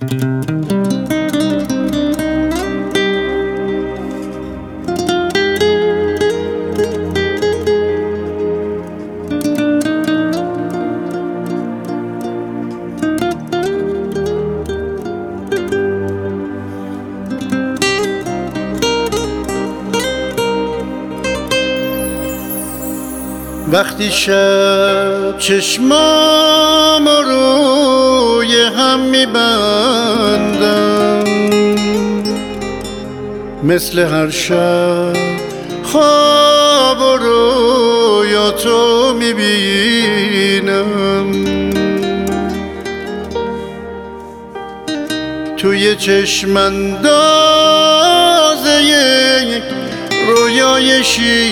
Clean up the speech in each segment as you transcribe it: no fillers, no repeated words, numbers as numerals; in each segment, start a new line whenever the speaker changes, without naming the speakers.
وقتی شب چشمام روی هم میبندم، مثل هر شب خواب و رویا تو میبینم. توی چشم انداز یک رویای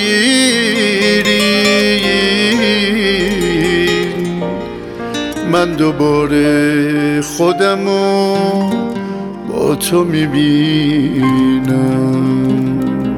شیرین، من دوباره خودمو با تو میبینم.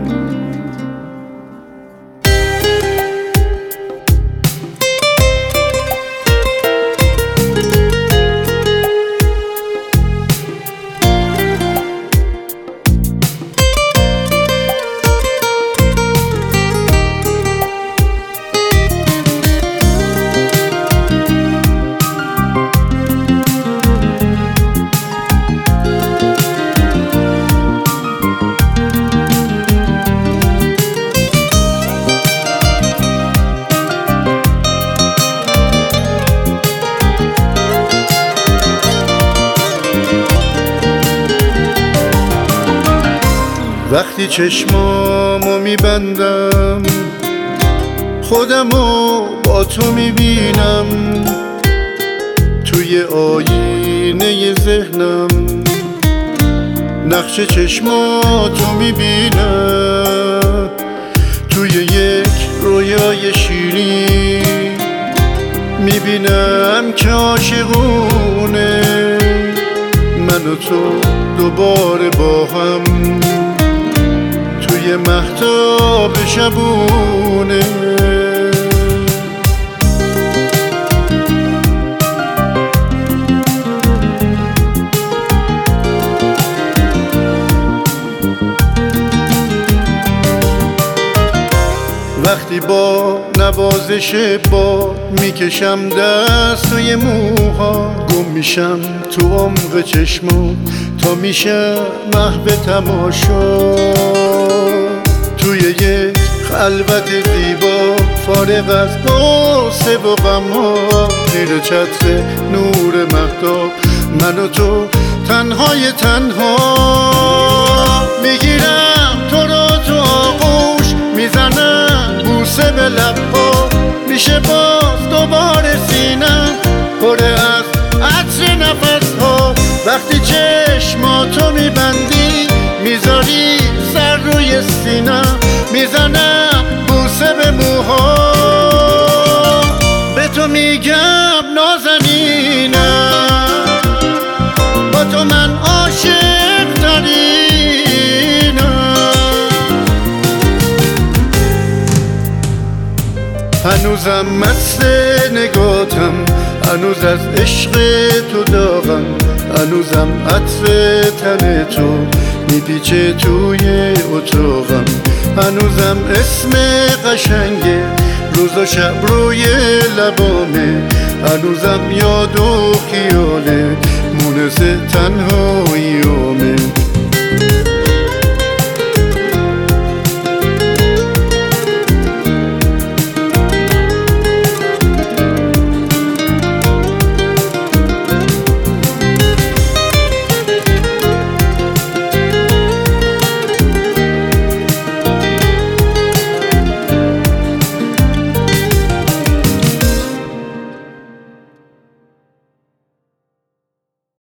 وقتی چشمامو میبندم، خودمو با تو میبینم. توی آینه ذهنم نقش چشماتو میبینم. توی یک رویای شیرین میبینم که عاشقونه من و تو دوباره با هم توی مهتاب شبونه. وقتی با نوازش باد میکشم دست توی موها، گم میشم تو عمق چشمات تا میشه محو تماشا. توی یک خلوت زیبا فارغ از غصه و غم‌ها، زیر چتر نور مهتاب من و تو تنهای تنها. میگیرم تو رو تو آغوش، میزنم بوسه به لب‌ها، میشه باز دوباره سینم پر از عطر نفس‌ها. وقتی چشماتو میبندی میذاری سر روی سینم، میزنم بوسه به موها. به تو میگم نازنینم، با تو من عاشق ترینم. هنوزم مست نگاتم، هنوز از عشق تو داغم، هنوزم عطر تن تو میپیچه توی اتاقم. هنوزم اسم قشنگ روز و شب روی لبامه، هنوزم یاد و خیاله مونس تنها